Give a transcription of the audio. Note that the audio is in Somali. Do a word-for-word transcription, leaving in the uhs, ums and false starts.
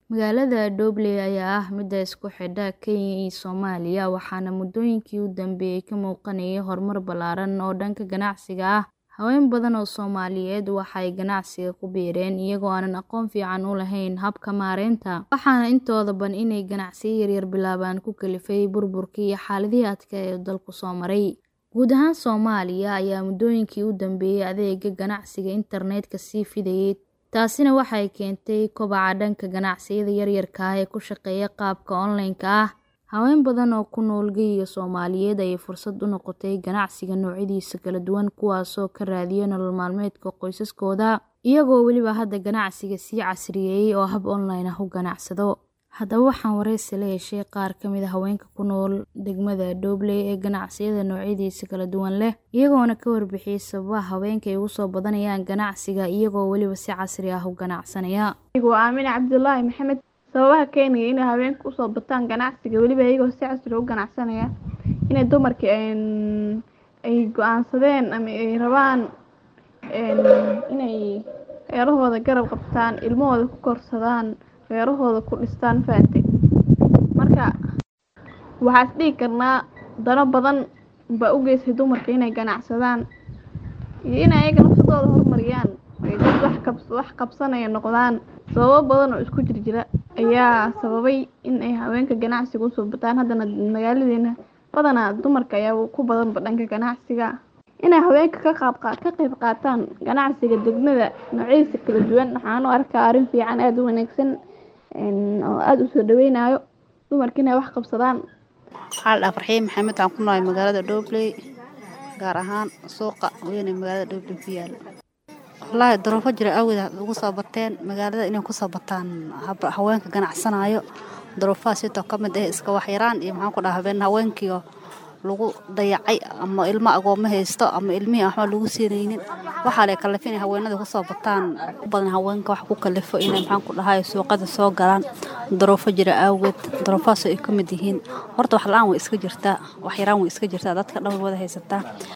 Magaalada Doble ayaa ah mid isku xidha Kenya iyo Soomaaliya waxaana muddooyinkii u dambeeyay ka muuqanayay horumar ballaaran oo dhanka ganacsiga ah. Haween badan oo Soomaaliyeed waxay ganacsiga ku biireen iyagoo aanan aqoon fiican u lahayn habka maaraynta, waxaana intooda badan inay ganacsiyo yaryar bilaabaan ku kalifay burburkii iyo xaaladihii adkaa ee dalku soo maray. Guud ahaan Soomaaliya ayaa muddooyinkii u dambeeyay adeegga ganacsiga internetka sii fidayay, taasina waxay keentay kobaca dhanka ganacsiyada yaryarka ah ee ku shaqeeya qaabka online-ka ah. Haween badan oo ku nool geyiga Soomaaliyeed ayay fursad u noqotay ganacsiga noocyadiisa kala duwan kuwaasoo ka raadiya nolol maalmeedka qoysaskooda, iyagoo weliba hadda ganacsiga sii casriyeeyay oo hab online ah u ganacsado. Haddaba waxaan wareysi la yeeshay qaar ka mid ah haweenka ku nool degmada Doble ee ganacsiyada noocyadiisa kala duwan leh, iyagoona ka warbixiyay sababaha haweenka ay ugu soo badanayaan ganacsiga iyagoo weliba si casri ah u ganacsanaya. Anigu waa Aamina Cabdullaahi Maxamed. Sababaha keenaya inay haweenku u soo bataan ganacsiga weliba iyagoo si casri u ganacsanaya inay dumarka ay go'aansadeen ama ay rabaan inay reerahooda garab qabtaan, ilmahooda ku korsadaan, reerahooda ku dhistaan faatay. Marka waxaas dhigi karnaa dano badan ba u geysay dumarka inay ganacsadaan iyo inay ayaga nafsadooda horumariyaan ay dad wax kabs wax qabsanaya noqdaan. Sababo badan oo isku jirjira ayaa sababay in ay haweenka ganacsiga u soo bataan. Haddana magaaladeena badanaa dumarka ayaa ku badan dhanka ganacsiga inay haweenka ka qaab ka qayb qaataan ganacsiga degmada noocyadiisa kala duwan. Waxaan u arkaa arrin fiican aad u wanaagsan oo aad u soo dhaweynayo dumarka inay wax qabsadaan. Xal Farxiin Maxamed aan ku nool magaalada Doble, gaar ahaan suuqa weyn ee magaalada Doble ku yaal. Wallahi duruufo jira awgeed ugu soo bateen magaalada inay ku soo bataan haweenka ganacsanayo. Duruufaha sidoo ka mid ah iska wax yaraan iyo maxaan ku dhahaa haweenkii lagu dayacay ama ilmo agoon ma haysto ama ilmihi waxba lagu siinaynin. Waxa la kalifin haweenada ku soo bataan badan haweenka wax ku kalifo inay maxaan ku dhahay suuqada soo galaan. Duruufo jira awgeed duruufahaas ay ka mid yihiin horta wax la'aan way iska jirtaa, wax yaraan way iska jirtaa dadka dhawr wada haysataa.